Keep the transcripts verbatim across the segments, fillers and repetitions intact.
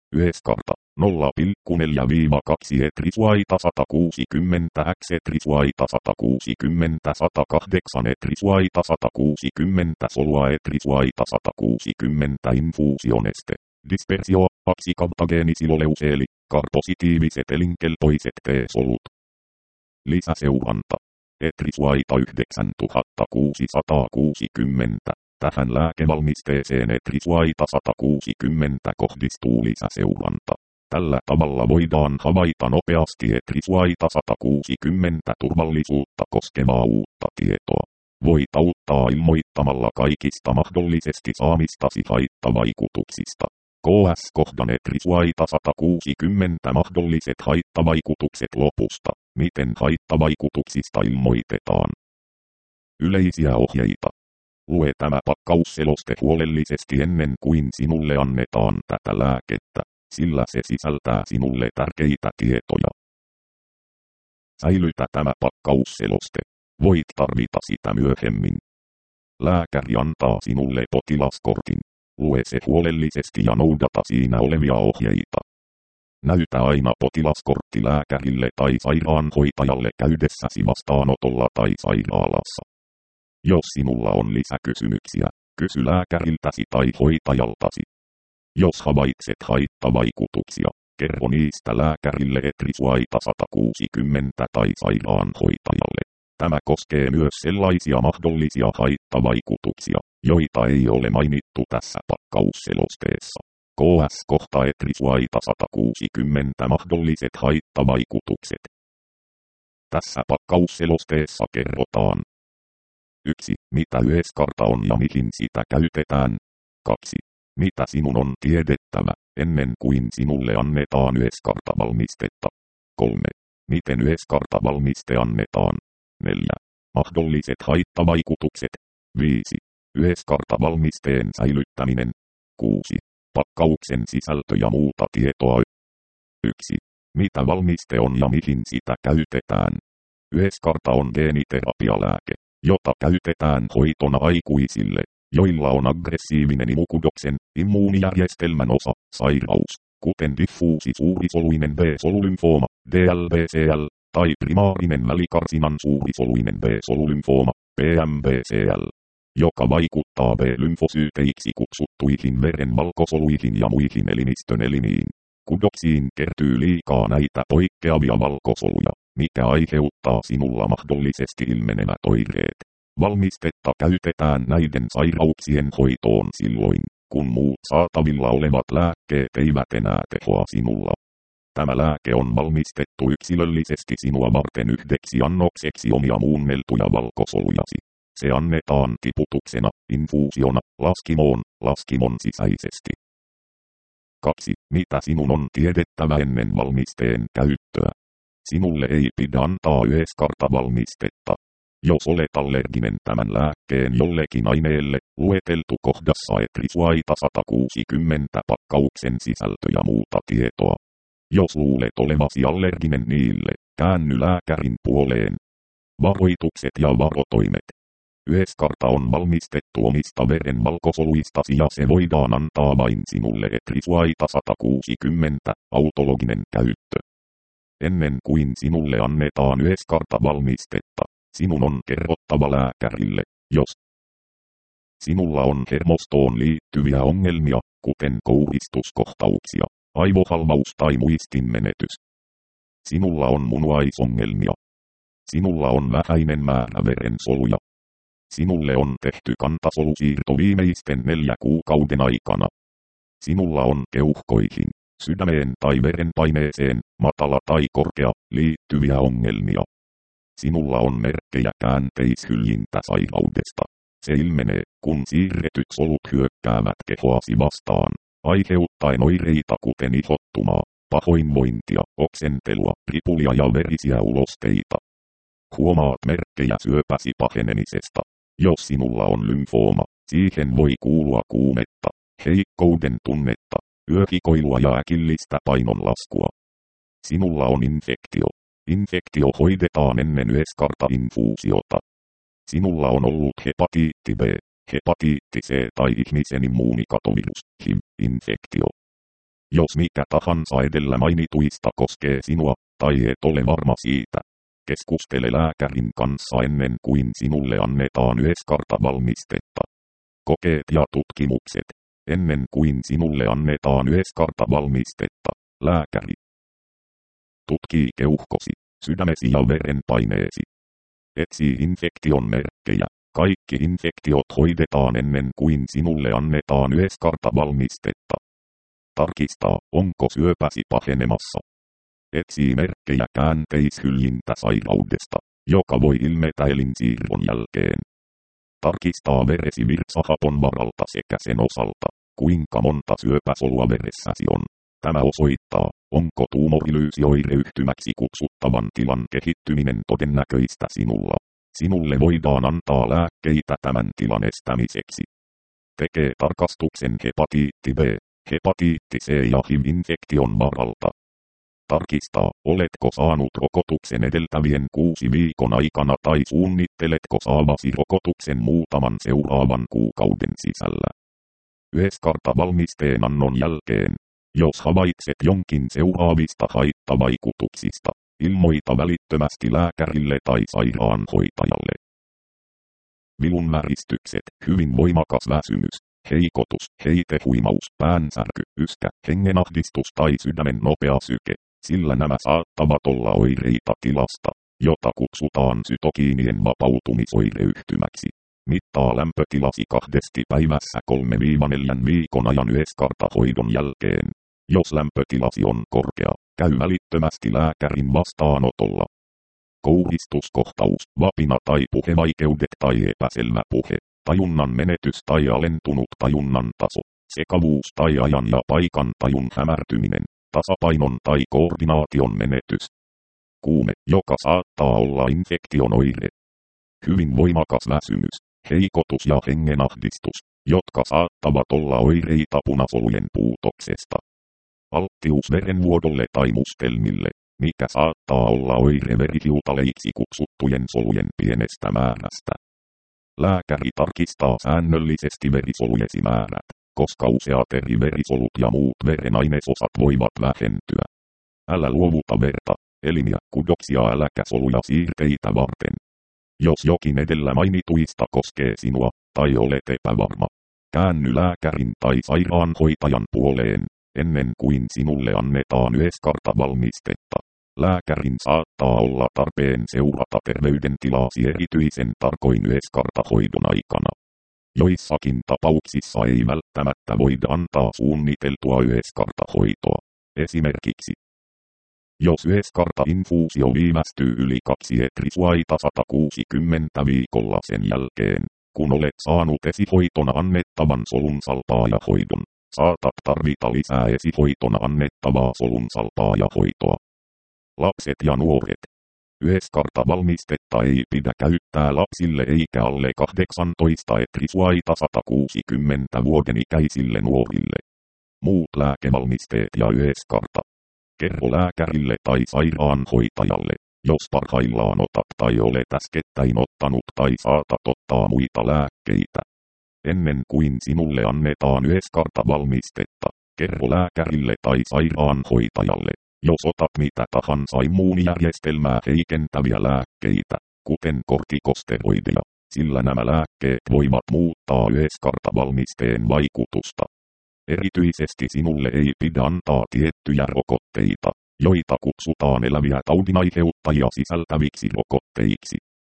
Yhdyskarta nolla pilkku neljä kaksi etrisuaita sata kuusikymmentä x etrisuaita sata kuusikymmentä sata kahdeksan etrisuaita sata kuusikymmentä solua etrisuaita sata kuusikymmentä infuusioneste. Dispersio, aksikaptageenisiloleus eli karpositiiviset elinkelpoiset T-solut. Lisäseuranta. Etrisuaita yhdeksäntuhatta kuusisataakuusikymmentä. Tähän lääkevalmisteeseen etrisuaita sata kuusikymmentä kohdistuu lisäseuranta. Tällä tavalla voidaan havaita nopeasti etrisuaita sata kuusikymmentä turvallisuutta koskevaa uutta tietoa. Voit auttaa ilmoittamalla kaikista mahdollisesti saamistasi haittavaikutuksista. K S-kohdan etrisuaita sata kuusikymmentä mahdolliset haittavaikutukset lopusta. Miten haittavaikutuksista ilmoitetaan? Yleisiä ohjeita. Lue tämä pakkausseloste huolellisesti ennen kuin sinulle annetaan tätä lääkettä, sillä se sisältää sinulle tärkeitä tietoja. Säilytä tämä pakkausseloste. Voit tarvita sitä myöhemmin. Lääkäri antaa sinulle potilaskortin. Lue se huolellisesti ja noudata siinä olevia ohjeita. Näytä aina potilaskortti lääkärille tai sairaanhoitajalle käydessäsi vastaanotolla tai sairaalassa. Jos sinulla on lisäkysymyksiä, kysy lääkäriltäsi tai hoitajaltasi. Jos havaitset haittavaikutuksia, kerro niistä lääkärille etrisuaita sata kuusikymmentä tai sairaanhoitajalle. Tämä koskee myös sellaisia mahdollisia haittavaikutuksia, joita ei ole mainittu tässä pakkausselosteessa. K S-kohta etrisuaita sata kuusikymmentä mahdolliset haittavaikutukset. Tässä pakkausselosteessa kerrotaan. yksi. Mitä Yhdyskarta on ja mihin sitä käytetään. kaksi. Mitä sinun on tiedettävä, ennen kuin sinulle annetaan Yhdyskarta-valmistetta. kolme. Miten Yhdyskarta-valmiste annetaan. neljä. Mahdolliset haittavaikutukset. viisi. Yhdyskarta-valmisteen säilyttäminen. kuusi. Pakkauksen sisältö ja muuta tietoa. yksi. Mitä valmiste on ja mihin sitä käytetään. Yhdyskarta on geeniterapialääke, jota käytetään hoitona aikuisille, joilla on aggressiivinen imukudoksen, immuunijärjestelmän osa, sairaus, kuten diffuusi suurisoluinen B-solulymfooma, D L B C L, tai primaarinen välikarsinan suurisoluinen B-solulymfooma, P M B C L, joka vaikuttaa B-lymfosyyteiksi kutsuttuihin veren valkosoluihin ja muihin elimistön elimiin. Kudoksiin kertyy liikaa näitä poikkeavia valkosoluja, mikä aiheuttaa sinulla mahdollisesti ilmenevät oireet. Valmistetta käytetään näiden sairauksien hoitoon silloin, kun muut saatavilla olevat lääkkeet eivät enää tehoa sinulla. Tämä lääke on valmistettu yksilöllisesti sinua varten yhdeksi annokseksi omia muunneltuja valkosolujasi. Se annetaan tiputuksena, infuusiona, laskimoon, laskimon sisäisesti. kaksi. Mitä sinun on tiedettävä ennen valmisteen käyttöä? Sinulle ei pidä antaa Yhdyskarta-valmistetta. Jos olet allerginen tämän lääkkeen jollekin aineelle, lueteltu kohdassa etrisuaita sata kuusikymmentä pakkauksen sisältö ja muuta tietoa. Jos luulet olevasi allerginen niille, käänny lääkärin puoleen. Varoitukset ja varotoimet. Yhdyskarta on valmistettu omista veren valkosoluistasi ja se voidaan antaa vain sinulle etrisuaita sata kuusikymmentä, autologinen käyttö. Ennen kuin sinulle annetaan Yhdyskarta-valmistetta, sinun on kerrottava lääkärille, jos sinulla on hermostoon liittyviä ongelmia, kuten kouristuskohtauksia, aivohalvaus tai muistinmenetys. Sinulla on munuaisongelmia. Sinulla on vähäinen määrä verensoluja. Sinulle on tehty kantasolusiirto viimeisten neljä kuukauden aikana. Sinulla on keuhkoihin, sydämeen tai verenpaineeseen, matala tai korkea, liittyviä ongelmia. Sinulla on merkkejä käänteishyljintäsairaudesta. Se ilmenee, kun siirretyt solut hyökkäävät kehoasi vastaan, aiheuttaen oireita kuten ihottumaa, pahoinvointia, oksentelua, ripulia ja verisiä ulosteita. Huomaat merkkejä syöpäsi pahenemisesta. Jos sinulla on lymfooma, siihen voi kuulua kuumetta, heikkouden tunnetta, yöhikoilua ja äkillistä painonlaskua. Sinulla on infektio. Infektio hoidetaan ennen Yhdyskarta-infuusiota. Sinulla on ollut hepatiitti B, hepatiitti C tai ihmisen immuunikatovirus, H I V-infektio. Jos mikä tahansa edellä mainituista koskee sinua, tai et ole varma siitä, keskustele lääkärin kanssa ennen kuin sinulle annetaan yleiskartavalmistetta. Kokeet ja tutkimukset. Ennen kuin sinulle annetaan yleiskartavalmistetta, lääkäri tutkii keuhkosi, sydämesi ja verenpaineesi. Etsii infektion merkkejä. Kaikki infektiot hoidetaan ennen kuin sinulle annetaan yleiskartavalmistetta. Tarkistaa, onko syöpäsi pahenemassa. Etsii merkkejä käänteishyljintäsairaudesta, joka voi ilmetä elinsiirron jälkeen. Tarkistaa veresi virtsahapon varalta sekä sen osalta, kuinka monta syöpäsolua veressäsi on. Tämä osoittaa, onko tuumorilyysioireyhtymäksi kutsuttavan tilan kehittyminen todennäköistä sinulla. Sinulle voidaan antaa lääkkeitä tämän tilan estämiseksi. Tekee tarkastuksen hepatiitti B, hepatiitti C ja H I V-infektion varalta. Tarkistaa, oletko saanut rokotuksen edeltävien kuusi viikon aikana tai suunnitteletko saavasi rokotuksen muutaman seuraavan kuukauden sisällä. Yleiskartavalmisteen annon jälkeen, jos havaitset jonkin seuraavista haittavaikutuksista, ilmoita välittömästi lääkärille tai sairaanhoitajalle. Vilunmäristykset, hyvin voimakas väsymys, heikotus, heitehuimaus, päänsärky, yskä, hengenahdistus tai sydämen nopea syke, sillä nämä saattavat olla oireita tilasta, jota kutsutaan sytokiinien vapautumisoireyhtymäksi. Mittaa lämpötilasi kahdesti päivässä kolmesta neljään viikon ajan yleiskartahoidon jälkeen. Jos lämpötilasi on korkea, käy välittömästi lääkärin vastaanotolla. Kouhistuskohtaus, vapina tai puhevaikeudet tai epäselvä puhe, tajunnan menetys tai alentunut tajunnan taso, sekavuus tai ajan ja paikan tajun hämärtyminen, tasapainon tai koordinaation menetys. Kuume, joka saattaa olla infektion oire. Hyvin voimakas väsymys, heikotus ja hengenahdistus, jotka saattavat olla oireita punasolujen puutoksesta. Alttius verenvuodolle tai mustelmille, mikä saattaa olla oire verihiutaleiksi kutsuttujen solujen pienestä määrästä. Lääkäri tarkistaa säännöllisesti verisolujesi määrät, koska useat eri verisolut ja muut verenainesosat voivat vähentyä. Älä luovuta verta, elimiä, kudoksia äläkä soluja siirteitä varten. Jos jokin edellä mainituista koskee sinua, tai olet epävarma, käänny lääkärin tai sairaanhoitajan puoleen, ennen kuin sinulle annetaan yleiskartavalmistetta. Lääkärin saattaa olla tarpeen seurata terveydentilaasi erityisen tarkoin yleiskartahoidon aikana. Joissakin tapauksissa ei välttämättä voida antaa suunniteltua yleiskartahoitoa. Esimerkiksi, jos yleiskartainfuusio viivästyy yli kaksi etrisuaita sata kuusikymmentä viikolla sen jälkeen, kun olet saanut esihoitona annettavan solunsalpaajahoidon, saatat tarvita lisää esihoitona annettavaa solunsalpaajahoitoa. Lapset ja nuoret. Yleiskartavalmistetta ei pidä käyttää lapsille eikä alle kahdeksantoista etrisuaita sata kuusikymmentä vuoden ikäisille nuorille. Muut lääkevalmisteet ja yleiskarta. Kerro lääkärille tai sairaanhoitajalle, jos parhaillaan otat tai olet äskettäin ottanut tai saatat ottaa muita lääkkeitä. Ennen kuin sinulle annetaan yleiskartavalmistetta, kerro lääkärille tai sairaanhoitajalle, jos otat mitä tahansa immuunijärjestelmää heikentäviä lääkkeitä, kuten kortikosteroideja, sillä nämä lääkkeet voivat muuttaa yleiskartavalmisteen vaikutusta. Erityisesti sinulle ei pidä antaa tiettyjä rokotteita, joita kutsutaan eläviä taudinaiheuttajia sisältäviksi rokotteiksi.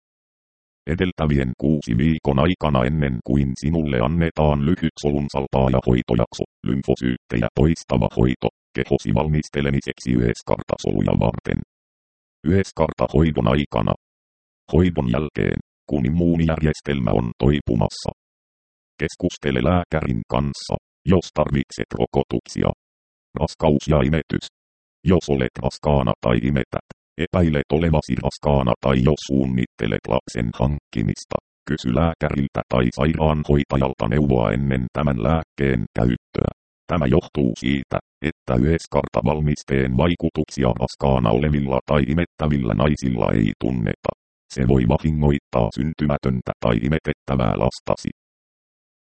Edeltävien kuusi viikon aikana ennen kuin sinulle annetaan lyhyt solunsalpaajahoitojakso, lymfosyyttejä poistava hoito, kehosi valmistelemiseksi yleiskartasoluja varten. Yleiskartahoidon aikana. Hoidon jälkeen, kun immuunijärjestelmä on toipumassa. Keskustele lääkärin kanssa, jos tarvitset rokotuksia. Raskaus ja imetys. Jos olet raskaana tai imetät, epäilet olevasi raskaana tai jos suunnittelet lapsen hankkimista, kysy lääkäriltä tai sairaanhoitajalta neuvoa ennen tämän lääkkeen käyttöä. Tämä johtuu siitä, että yleiskartavalmisteen vaikutuksia raskaana olevilla tai imettävillä naisilla ei tunneta. Se voi vahingoittaa syntymätöntä tai imetettävää lastasi.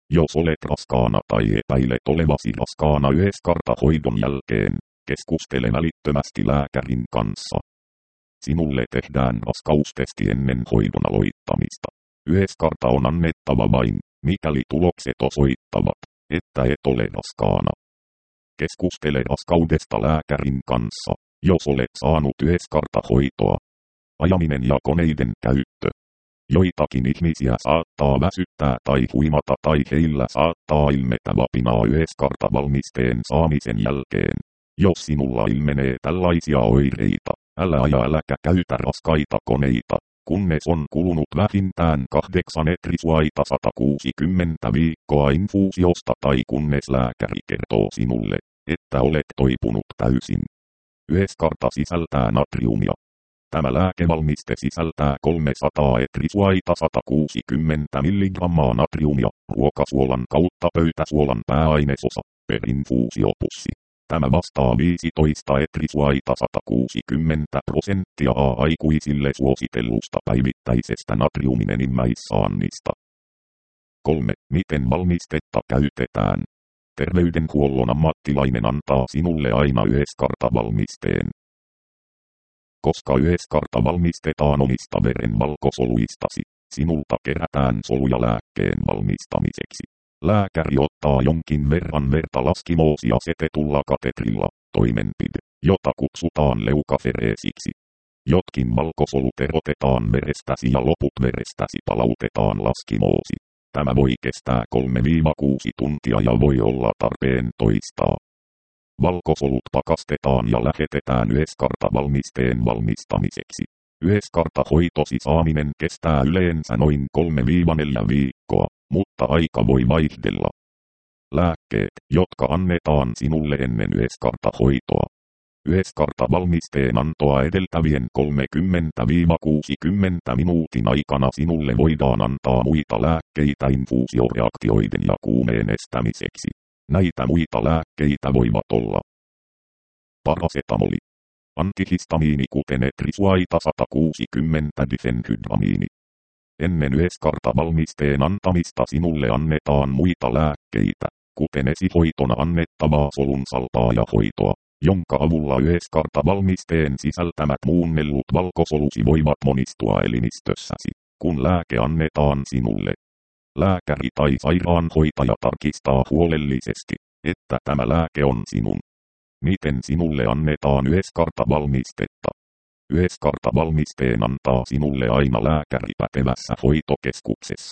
Jos olet raskaana tai epäilet olevasi raskaana yhdyskartahoidon jälkeen, keskustele välittömästi lääkärin kanssa. Sinulle tehdään raskaustesti ennen hoidon aloittamista. Yhdyskarta on annettava vain, mikäli tulokset osoittavat, että et ole raskaana. Keskustele raskaudesta lääkärin kanssa, jos olet saanut yhdyskartahoitoa. Ajaminen ja koneiden käyttö. Joitakin ihmisiä saattaa väsyttää tai huimata tai heillä saattaa ilmetä vapinaa yhdyskartavalmisteen saamisen jälkeen. Jos sinulla ilmenee tällaisia oireita, älä aja äläkä käytä raskaita koneita, kunnes on kulunut vähintään kahdeksan etrisuaita sata kuusikymmentä viikkoa infuusiosta tai kunnes lääkäri kertoo sinulle, että olet toipunut täysin. Yhdyskarta sisältää natriumia. Tämä lääkevalmiste sisältää kolmesataa etrisuaita sata kuusikymmentä milligrammaa natriumia, ruokasuolan kautta pöytäsuolan pääainesosa, per infuusiopussi. Tämä vastaa viisitoista etrisuaita sata kuusikymmentä prosenttia aikuisille suositellusta päivittäisestä natriumin enimmäissaannista. kolme. Miten valmistetta käytetään? Terveydenhuollon ammattilainen antaa sinulle aina yhdyskartavalmisteen. Koska yhdyskarta valmistetaan omista veren valkosoluistasi, sinulta kerätään soluja lääkkeen valmistamiseksi. Lääkäri ottaa jonkin verran verta laskimoosi-asetetulla katetrilla, toimenpide, jota kutsutaan leukafereesiksi. Jotkin valkosolut erotetaan verestäsi ja loput verestäsi palautetaan laskimoosi. Tämä voi kestää kolme kuusi tuntia ja voi olla tarpeen toistaa. Valkosolut pakastetaan ja lähetetään yhdyskartavalmisteen valmistamiseksi. Yhdyskartahoitosi saaminen kestää yleensä noin kolme neljä viikkoa, mutta aika voi vaihdella. Lääkkeet, jotka annetaan sinulle ennen yhdyskartahoitoa. Yhdyskartavalmisteen antoa edeltävien kolmekymmentä kuusikymmentä minuutin aikana sinulle voidaan antaa muita lääkkeitä infuusioreaktioiden ja kuumeen estämiseksi. Näitä muita lääkkeitä voivat olla parasetamoli, antihistamiini kuten etrisuaita sata kuusikymmentä difenhydramiini. Ennen yhdyskartavalmisteen antamista sinulle annetaan muita lääkkeitä, kuten esihoitona annettavaa solunsalpaa ja hoitoa, jonka avulla yhdyskartavalmisteen sisältämät muunnellut valkosolusi voivat monistua elimistössäsi, kun lääke annetaan sinulle. Lääkäri tai sairaanhoitaja tarkistaa huolellisesti, että tämä lääke on sinun. Miten sinulle annetaan yhdyskartavalmistetta? Yhdyskartavalmisteen antaa sinulle aina lääkäri pätevässä hoitokeskuksessa.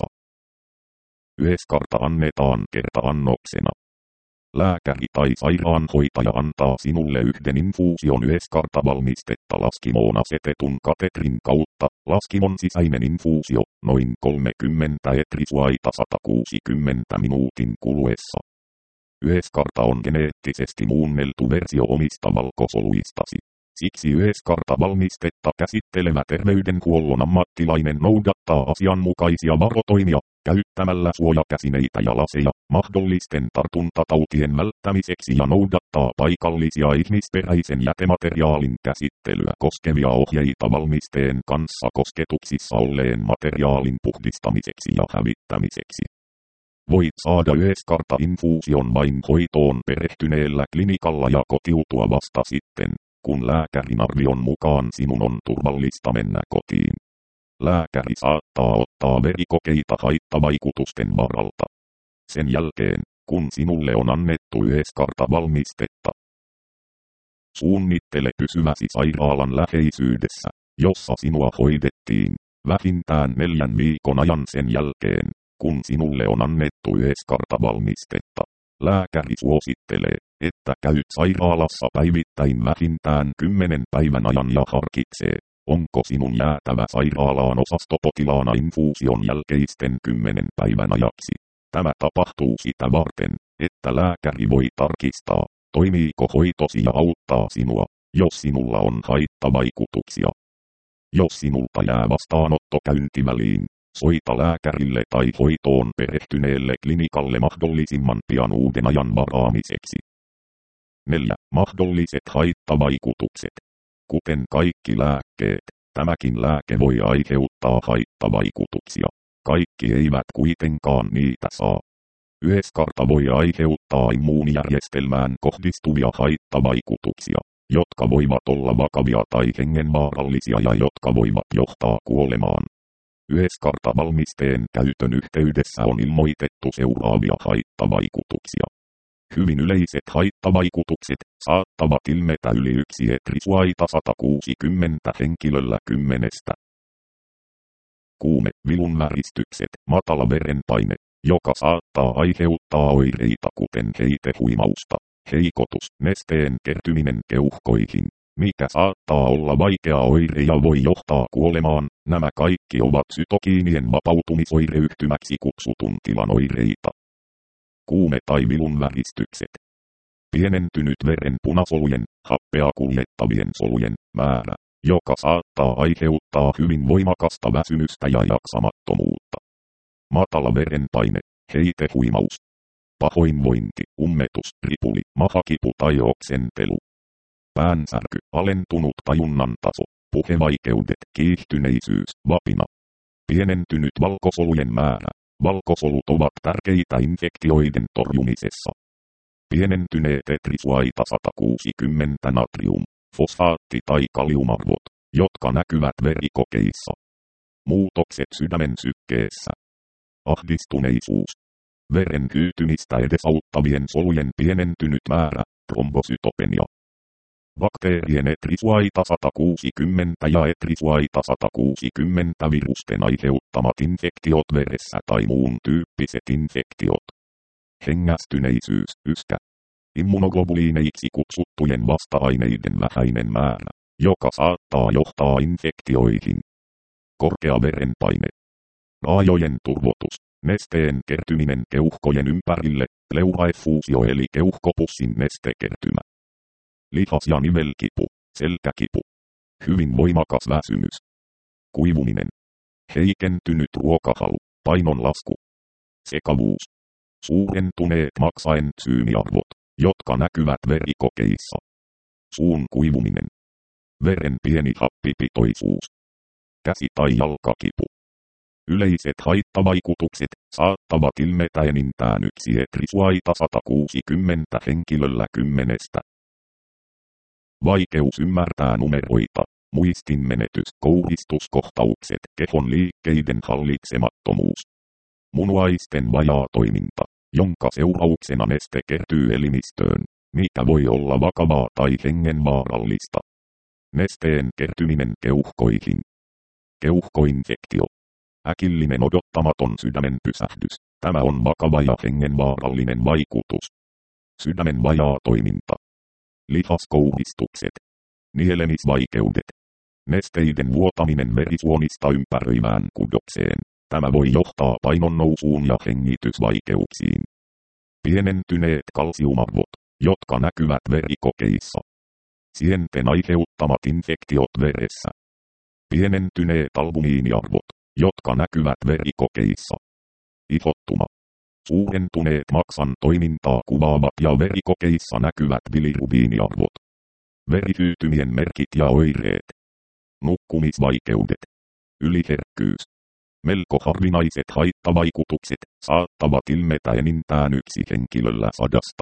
Yhdyskarta annetaan kerta-annoksena. Lääkäri tai sairaanhoitaja antaa sinulle yhden infuusion yhdyskartavalmistetta laskimoon asetetun katetrin kautta. Laskimon sisäinen infuusio, noin kolmekymmentä etrisuaita sata kuusikymmentä minuutin kuluessa. Yhdyskarta on geneettisesti muunneltu versio omista valkosoluistasi. Siksi yhdyskartavalmistetta käsittelevä terveydenhuollon ammattilainen noudattaa asianmukaisia varotoimia, käyttämällä suojakäsineitä ja laseja, mahdollisten tartuntatautien välttämiseksi ja noudattaa paikallisia ihmisperäisen jätemateriaalin käsittelyä koskevia ohjeita valmisteen kanssa kosketuksissa olleen materiaalin puhdistamiseksi ja hävittämiseksi. Voit saada yhdyskarta-infuusion vain hoitoon perehtyneellä klinikalla ja kotiutua vasta sitten, kun lääkärin arvion mukaan sinun on turvallista mennä kotiin. Lääkäri saattaa ottaa verikokeita haittavaikutusten varalta. Sen jälkeen, kun sinulle on annettu yhdyskartavalmistetta, suunnittele pysyväsi sairaalan läheisyydessä, jossa sinua hoidettiin, vähintään neljän viikon ajan sen jälkeen, kun sinulle on annettu yhdyskartavalmistetta. Lääkäri suosittelee, että käyt sairaalassa päivittäin vähintään kymmenen päivän ajan ja harkitsee, onko sinun jäätävä sairaalaan osastopotilaana infuusion jälkeisten kymmenen päivän ajaksi. Tämä tapahtuu sitä varten, että lääkäri voi tarkistaa, toimiiko hoitosi ja auttaa sinua, jos sinulla on haittavaikutuksia. Jos sinulta jää vastaanottokäynti väliin, soita lääkärille tai hoitoon perehtyneelle klinikalle mahdollisimman pian uuden ajan varaamiseksi. neljä. Mahdolliset haittavaikutukset. Kuten kaikki lääkkeet, tämäkin lääke voi aiheuttaa haittavaikutuksia. Kaikki eivät kuitenkaan niitä saa. Yeskarta voi aiheuttaa immuunijärjestelmään kohdistuvia haittavaikutuksia, jotka voivat olla vakavia tai hengenvaarallisia ja jotka voivat johtaa kuolemaan. Yeskarta-valmisteen käytön yhteydessä on ilmoitettu seuraavia haittavaikutuksia. Hyvin yleiset haittavaikutukset saattavat ilmetä yli yksi etrisuaita sata kuusikymmentä henkilöllä kymmenestä. Kuume, vilunväristykset, matala verenpaine, joka saattaa aiheuttaa oireita kuten heitehuimausta, heikotus, nesteen kertyminen keuhkoihin, mikä saattaa olla vaikea oire ja voi johtaa kuolemaan. Nämä kaikki ovat sytokiinien vapautumisoireyhtymäksi kutsutun tilan oireita. Kuume tai vilunväristykset. Pienentynyt veren punasolujen, happea kuljettavien solujen määrä, joka saattaa aiheuttaa hyvin voimakasta väsymystä ja jaksamattomuutta. Matala verenpaine, heitehuimaus, pahoinvointi, ummetus, ripuli, mahakipu tai oksentelu. Päänsärky, alentunut tajunnan taso, puhevaikeudet, kiihtyneisyys, vapina. Pienentynyt valkosolujen määrä. Valkosolut ovat tärkeitä infektioiden torjumisessa. Pienentyneet etrisuaita sata kuusikymmentä natrium, fosfaatti tai kaliumarvot, jotka näkyvät verikokeissa. Muutokset sydämen sykkeessä. Ahdistuneisuus. Veren hyytymistä edesauttavien solujen pienentynyt määrä, trombosytopenia. Bakteerien etrisuaita sata kuusikymmentä ja etrisuaita sata kuusikymmentä virusten aiheuttamat infektiot veressä tai muun tyyppiset infektiot. Hengästyneisyys, yskä. Immunoglobuliineiksi kutsuttujen vasta-aineiden vähäinen määrä, joka saattaa johtaa infektioihin. Korkea verenpaine. Raajojen turvotus, nesteen kertyminen keuhkojen ympärille, pleuraeffuusio eli keuhkopussin nestekertymä. Lihas- ja nivelkipu, selkäkipu. Hyvin voimakas väsymys. Kuivuminen. Heikentynyt ruokahalu, painonlasku. Sekavuus. Suurentuneet maksaentsyymiarvot, jotka näkyvät verikokeissa. Suun kuivuminen. Veren pieni happipitoisuus. Käsi- tai jalkakipu. Yleiset haittavaikutukset saattavat ilmetä enintään yksi etrisuaita sata kuusikymmentä henkilöllä kymmenestä. Vaikeus ymmärtää numeroita, muistinmenetys, kouristuskohtaukset, kehon liikkeiden hallitsemattomuus. Munuaisten vajaa toiminta, jonka seurauksena neste kertyy elimistöön, mikä voi olla vakavaa tai hengenvaarallista. Nesteen kertyminen keuhkoihin. Keuhkoinfektio. Äkillinen odottamaton sydämen pysähdys. Tämä on vakava ja hengenvaarallinen vaikutus. Sydämen vajaa toiminta. Lihaskouristukset. Nielemisvaikeudet. Nesteiden vuotaminen verisuonista ympäröivään kudokseen. Tämä voi johtaa painonnousuun ja hengitysvaikeuksiin. Pienentyneet kalsiumarvot, jotka näkyvät verikokeissa. Sienten aiheuttamat infektiot veressä. Pienentyneet albumiiniarvot, jotka näkyvät verikokeissa. Ihottuma. Suurentuneet maksan toimintaa kuvaavat ja verikokeissa näkyvät bilirubiiniarvot. Verihyytymien merkit ja oireet. Nukkumisvaikeudet. Yliherkkyys. Melko harvinaiset haittavaikutukset saattavat ilmetä enintään yksi henkilöllä sadasta.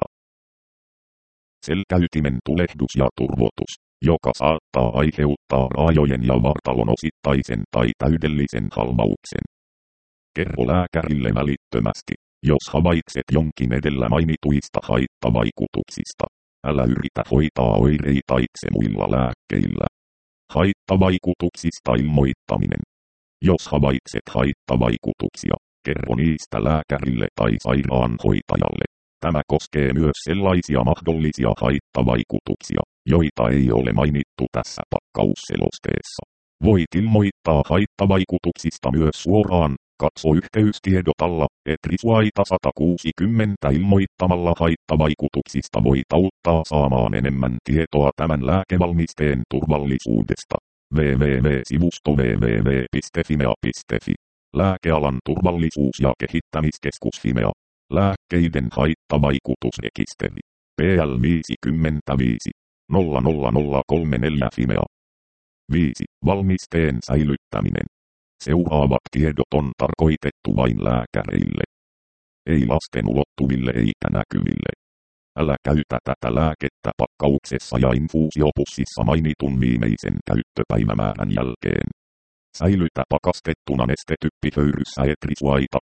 Selkäytimen tulehdus ja turvotus, joka saattaa aiheuttaa raajojen ja vartalon osittaisen tai täydellisen halvauksen. Kerro lääkärille välittömästi, jos havaitset jonkin edellä mainituista haittavaikutuksista. Älä yritä hoitaa oireita itse muilla lääkkeillä. Haittavaikutuksista ilmoittaminen. Jos havaitset haittavaikutuksia, kerro niistä lääkärille tai sairaanhoitajalle. Tämä koskee myös sellaisia mahdollisia haittavaikutuksia, joita ei ole mainittu tässä pakkausselosteessa. Voit ilmoittaa haittavaikutuksista myös suoraan. Katso yhteystiedot alla, etrisuaita sata kuusikymmentä ilmoittamalla haittavaikutuksista voit auttaa saamaan enemmän tietoa tämän lääkevalmisteen turvallisuudesta. double-u double-u double-u piste sivusto double-u double-u double-u piste fimea piste fi. Lääkealan turvallisuus- ja kehittämiskeskus Fimea. Lääkkeiden haittavaikutusrekisteri. P L viisikymmentäviisi nolla nolla nolla kolme neljä Fimea. viisi. Valmisteen säilyttäminen. Seuraavat tiedot on tarkoitettu vain lääkäreille. Ei lasten ulottuville eikä näkyville. Älä käytä tätä lääkettä pakkauksessa ja infuusiopussissa mainitun viimeisen käyttöpäivämäärän jälkeen. Säilytä pakastettuna nestetyppihöyryssä etrisuaita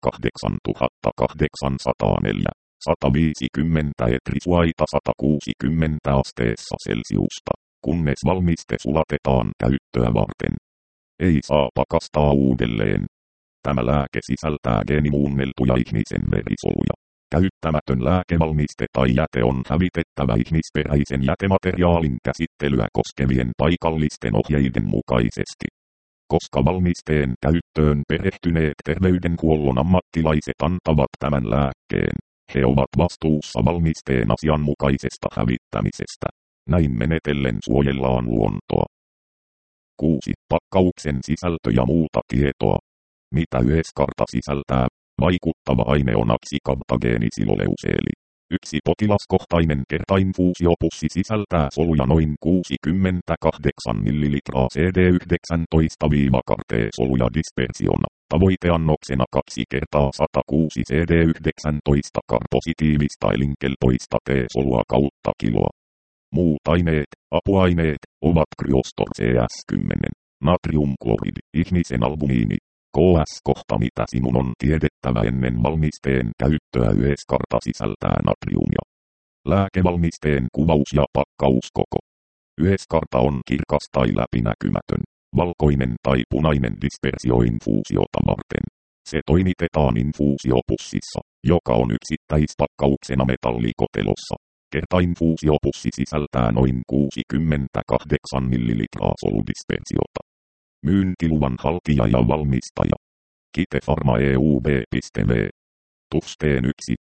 kahdeksantuhattakahdeksansataaneljä sata viisikymmentä etrisuaita sata kuusikymmentä asteessa Celsiusta, kunnes valmiste sulatetaan käyttöä varten. Ei saa pakastaa uudelleen. Tämä lääke sisältää geenimuunneltuja ihmisen verisoluja. Käyttämätön lääkevalmiste tai jäte on hävitettävä ihmisperäisen jätemateriaalin käsittelyä koskevien paikallisten ohjeiden mukaisesti. Koska valmisteen käyttöön perehtyneet terveydenhuollon ammattilaiset antavat tämän lääkkeen, he ovat vastuussa valmisteen asianmukaisesta hävittämisestä. Näin menetellen suojellaan luontoa. kuusi. Pakkauksen sisältö ja muuta tietoa. Mitä yleiskarta sisältää? Vaikuttava aine on aksikabtageenisiloleuseli. Yksi potilaskohtainen kertainfuusiopussi sisältää soluja noin kuusikymmentäkahdeksan millilitraa C D yhdeksäntoista kartee-soluja dispersiona. Tavoiteannoksena kaksi kertaa sata kuusi C D yhdeksäntoista kar-positiivista elinkelpoista T-solua kautta kiloa. Muut aineet, apuaineet, ovat Kryostor C S kymmenen, natriumkloridi, ihmisen albumiini. K S-kohta mitä sinun on tiedettävä ennen valmisteen käyttöä. Yleiskarta sisältää natriumia. Lääkevalmisteen kuvaus ja pakkauskoko. Yleiskarta on kirkas tai läpinäkymätön, valkoinen tai punainen dispersioinfuusiota varten. Se toimitetaan infuusiopussissa, joka on yksittäispakkauksena metallikotelossa. Kertainfuusiopussi sisältää noin kuusikymmentäkahdeksan millilitraa soludispersiota. Myyntiluvan haltija ja valmistaja. Kite Pharma E U B piste V. Tufsteen yksi,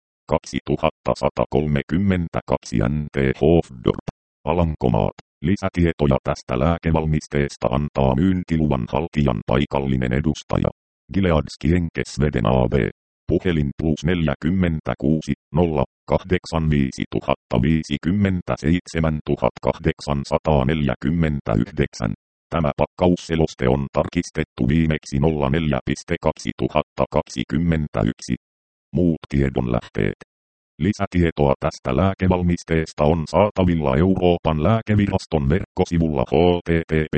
kaksituhattasatakolmekymmentäkaksi N T Hofdorp, Alankomaat. Lisätietoja tästä lääkevalmisteesta antaa myyntiluvan haltijan paikallinen edustaja. Gilead Sciences-Sweden A B. Puhelin plus neljäkymmentäkuusi nolla kahdeksankymmentäviisi viisikymmentäseitsemän kahdeksansataaneljäkymmentäyhdeksän. Tämä pakkausseloste on tarkistettu viimeksi nolla neljä kaksituhattakaksikymmentäyksi. Muut tiedonlähteet. Lisätietoa tästä lääkevalmisteesta on saatavilla Euroopan lääkeviraston verkkosivulla h t t p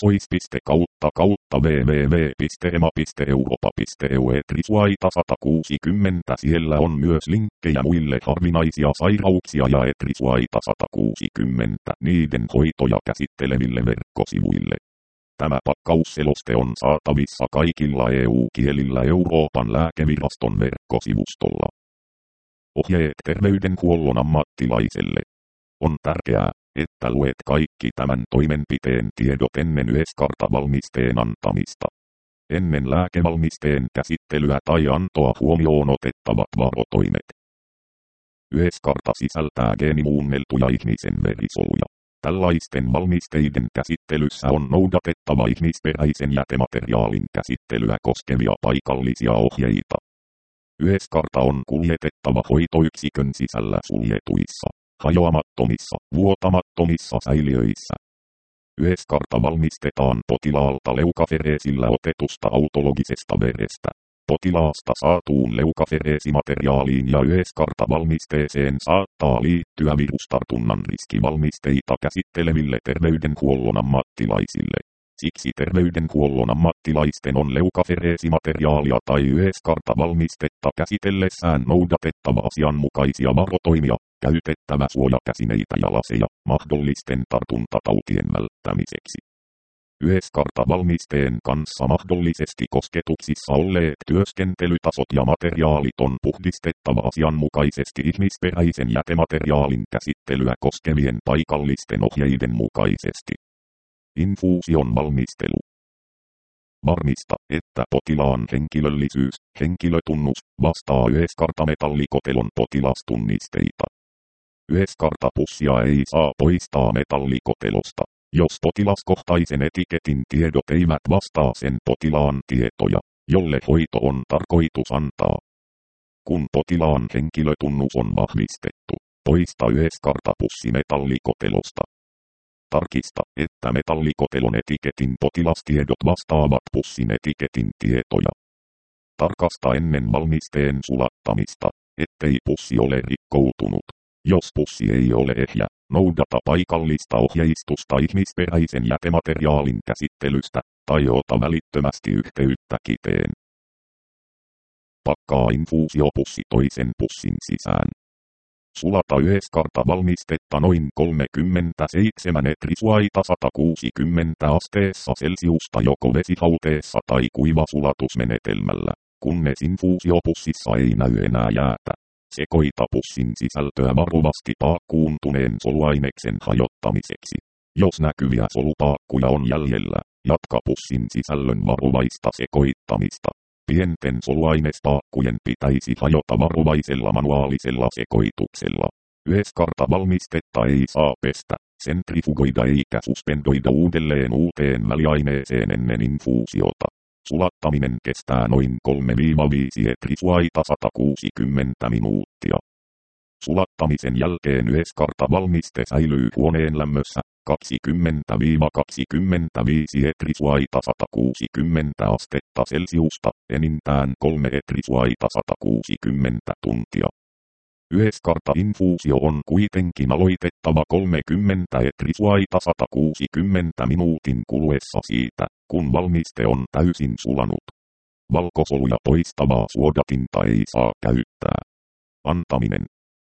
kautta kautta w w w piste e m a piste europa piste e u etrisuaita sata kuusikymmentä. Siellä on myös linkkejä muille harvinaisia sairauksia ja etrisuaita sata kuusikymmentä niiden hoitoja käsitteleville verkkosivuille. Tämä pakkausseloste on saatavissa kaikilla E U-kielillä Euroopan lääkeviraston verkkosivustolla. Ohjeet terveydenhuollon ammattilaiselle. On tärkeää, että luet kaikki tämän toimenpiteen tiedot ennen yleiskartavalmisteen antamista. Ennen lääkevalmisteen käsittelyä tai antoa huomioon otettavat varotoimet. Yleiskarta sisältää geenimuunneltuja ihmisen verisoluja. Tällaisten valmisteiden käsittelyssä on noudatettava ihmisperäisen jätemateriaalin käsittelyä koskevia paikallisia ohjeita. Yleiskarta on kuljetettava hoitoyksikön sisällä suljetuissa, hajoamattomissa, vuotamattomissa säiliöissä. Yleiskarta valmistetaan potilaalta leukafereesillä otetusta autologisesta verestä. Potilaasta saatuun leukafereesimateriaaliin ja yleiskartavalmisteeseen saattaa liittyä virustartunnan riskivalmisteita käsitteleville terveydenhuollon ammattilaisille. Siksi terveydenhuollon ammattilaisten on leukafereesimateriaalia tai yleiskartavalmistetta käsitellessään noudatettava asianmukaisia varotoimia, käytettävä suojakäsineitä ja laseja mahdollisten tartuntatautien välttämiseksi. Yleiskartavalmisteen kanssa mahdollisesti kosketuksissa olleet työskentelytasot ja materiaalit on puhdistettava asianmukaisesti ihmisperäisen jätemateriaalin käsittelyä koskevien paikallisten ohjeiden mukaisesti. Infuusion valmistelu. Varmista, että potilaan henkilöllisyys, henkilötunnus, vastaa yleiskartametallikotelon potilastunnisteita. Yleiskartapussia ei saa poistaa metallikotelosta, jos potilaskohtaisen etiketin tiedot eivät vastaa sen potilaan tietoja, jolle hoito on tarkoitus antaa. Kun potilaan henkilötunnus on vahvistettu, poista yleiskartapussi metallikotelosta. Tarkista, että metallikotelon etiketin potilastiedot vastaavat pussin etiketin tietoja. Tarkasta ennen valmisteen sulattamista, ettei pussi ole rikkoutunut. Jos pussi ei ole ehjä, noudata paikallista ohjeistusta ihmisperäisen jätemateriaalin käsittelystä, tai ota välittömästi yhteyttä Kiteen. Pakkaa infuusiopussi toisen pussin sisään. Sulata yhdeskarta valmistetta noin kolmekymmentäseitsemän etrisuaita sata kuusikymmentä asteessa Celsiusta joko vesihauteessa tai kuivasulatusmenetelmällä, kunnes infuusiopussissa ei näy enää jäätä. Sekoita pussin sisältöä varovasti paakkuuntuneen soluaineksen hajottamiseksi. Jos näkyviä solupaakkuja on jäljellä, jatka pussin sisällön varovaista sekoittamista. Pienten soluainespaakkujen pitäisi hajota varovaisella manuaalisella sekoituksella. Yhdeskarta valmistetta ei saa pestä, sentrifugoida eikä suspendoida uudelleen uuteen väliaineeseen ennen infuusiota. Sulattaminen kestää noin kolme viisi etrisuaita sata kuusikymmentä minuuttia. Sulattamisen jälkeen yhdeskarta valmiste säilyy huoneen lämmössä kaksikymmentä kaksikymmentäviisi etrisuaita sata kuusikymmentä astetta Celsiusta enintään kolme etrisuaita sata kuusikymmentä tuntia. Yhdeskarta infuusio on kuitenkin aloitettava kolmekymmentä etrisuaita sata kuusikymmentä minuutin kuluessa siitä, kun valmiste on täysin sulanut. Valkosoluja poistavaa suodatinta ei saa käyttää. Antaminen.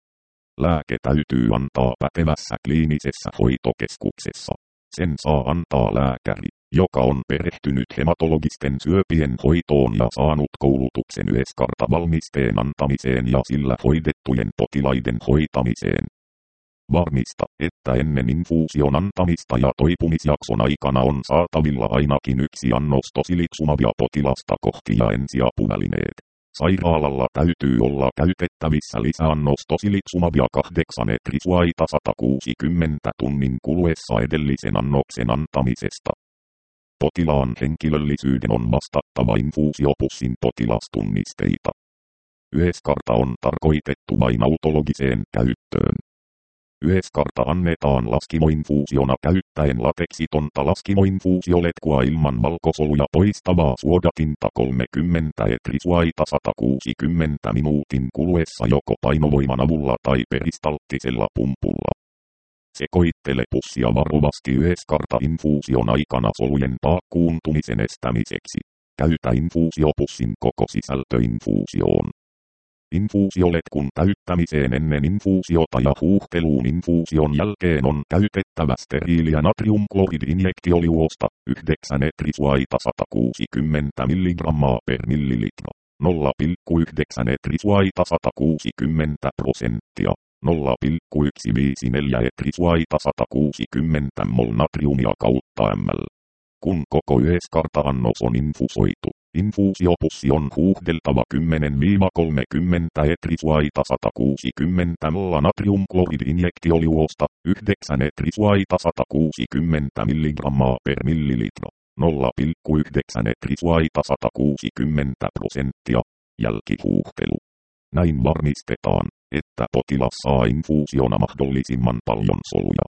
Lääke täytyy antaa pätevässä kliinisessä hoitokeskuksessa. Sen saa antaa lääkäri, joka on perehtynyt hematologisten syöpien hoitoon ja saanut koulutuksen yhdeskartavalmisteen antamiseen ja sillä hoidettujen potilaiden hoitamiseen. Varmista, että ennen infuusion antamista ja toipumisjakson aikana on saatavilla ainakin yksi annos tosilikzumabia potilasta kohti ja ensiapuvälineet. Sairaalalla täytyy olla käytettävissä lisäannos tosilikzumabia kahdeksan etrisuaita sata kuusikymmentä tunnin kuluessa edellisen annoksen antamisesta. Potilaan henkilöllisyyden on vastattava infuusiopussin potilastunnisteita. Yhdeskarta on tarkoitettu vain autologiseen käyttöön. Yhdeskarta annetaan laskimoinfuusiona käyttäen lateksitonta laskimoinfuusioletkua ilman valkosoluja poistavaa suodatinta kolmekymmentä etrisuaita sata kuusikymmentä minuutin kuluessa joko painovoiman avulla tai peristalttisella pumpulla. Sekoittele pussia varovasti yhdeskarta infuusion aikana solujen paakkuuntumisen estämiseksi. Käytä infuusiopussin koko sisältö infuusioon. Infuusioletkun täyttämiseen ennen infuusiota ja huuhteluun infuusion jälkeen on käytettävä steriiliä natriumklorid-injektioliuosta yhdeksän etrisuaita sata kuusikymmentä milligrammaa per millilitra, nolla pilkku yhdeksän etrisuaita sata kuusikymmentä prosenttia, nolla pilkku sataviisikymmentäneljä etrisuaita sata kuusikymmentä mol natriumia kautta ml. Kun koko yhdeskarta-annos on infusoitu, infuusiopussi on huuhdeltava kymmenen kolmekymmentä etrisuaita sata kuusikymmentä ml natriumklorid-injektioliuosta yhdeksän etrisuaita sata kuusikymmentä milligrammaa per millilitra, nolla pilkku yhdeksän etrisuaita sata kuusikymmentä prosenttia, jälkihuuhtelu. Näin varmistetaan, että potilas saa infuusiona mahdollisimman paljon soluja.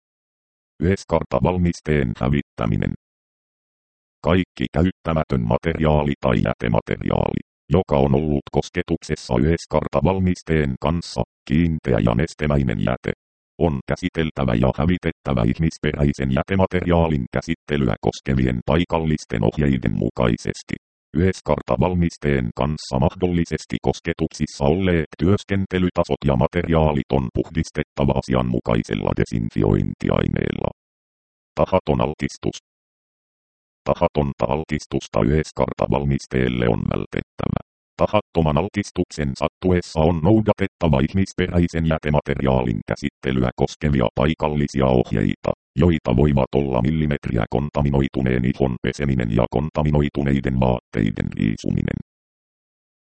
Yhdeskartavalmisteen hävittäminen. Kaikki käyttämätön materiaali tai jätemateriaali, joka on ollut kosketuksessa yhdeskartavalmisteen kanssa, kiinteä ja nestemäinen jäte, on käsiteltävä ja hävitettävä ihmisperäisen jätemateriaalin käsittelyä koskevien paikallisten ohjeiden mukaisesti. Yhdeskartavalmisteen kanssa mahdollisesti kosketuksissa olleet työskentelytasot ja materiaalit on puhdistettava asianmukaisella desinfiointiaineella. Tahaton altistus. Tahatonta altistusta yhdeskartavalmisteelle on vältettävä. Tahattoman altistuksen sattuessa on noudatettava ihmisperäisen jätemateriaalin käsittelyä koskevia paikallisia ohjeita, joita voivat olla millimetriä kontaminoituneen ihon peseminen ja kontaminoituneiden vaatteiden riisuminen.